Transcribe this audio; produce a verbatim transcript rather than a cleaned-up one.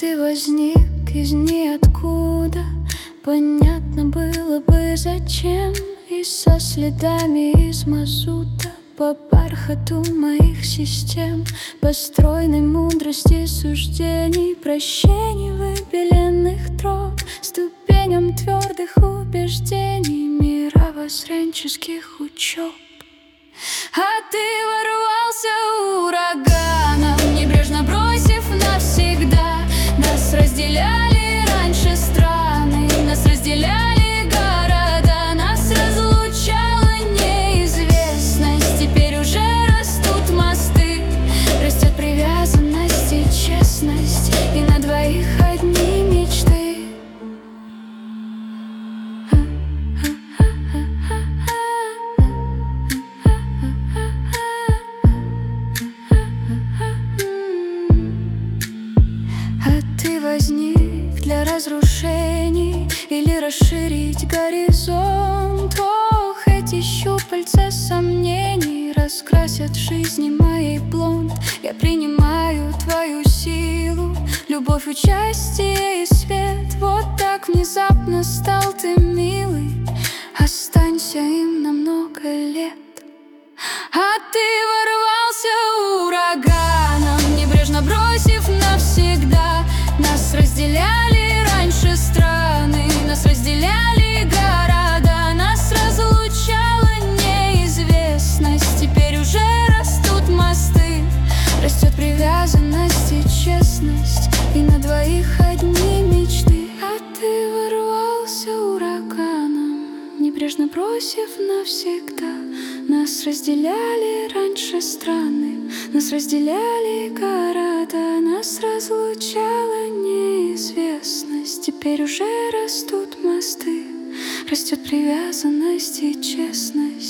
ты возник из ниоткуда. Понятно было бы зачем. И со следами из мазута по бархату моих систем, по стройной мудрости суждений, прощений выбеленных троп, ступеням твердых убеждений, мировоззренческих учеб. А ты ворвался ураганом, небрежно бросив навсегда. Нас разделяли раньше страны, нас разделяли города, нас разлучала неизвестность. Теперь уже растут мосты, растет привязанность и честность, и на двоих одни мечты. Возник для разрушений или расширить горизонт. Ох, эти щупальца сомнений раскрасят жизни моей блонд. Я принимаю твою силу, любовь, участие и свет. Вот так внезапно стал ты милый, останься им на много лет. А ты ворвался ураганом, небрежно бросив навсегда. Нас разделяли раньше страны, нас разделяли города, нас разлучала неизвестность. Теперь уже растут мосты, растет привязанность и честность, и на двоих одни мечты. А ты ворвался ураганом, небрежно бросив навсегда. Нас разделяли раньше страны, нас разделяли города, нас разлучала неизвестность. Теперь уже растут мосты, растет привязанность и честность.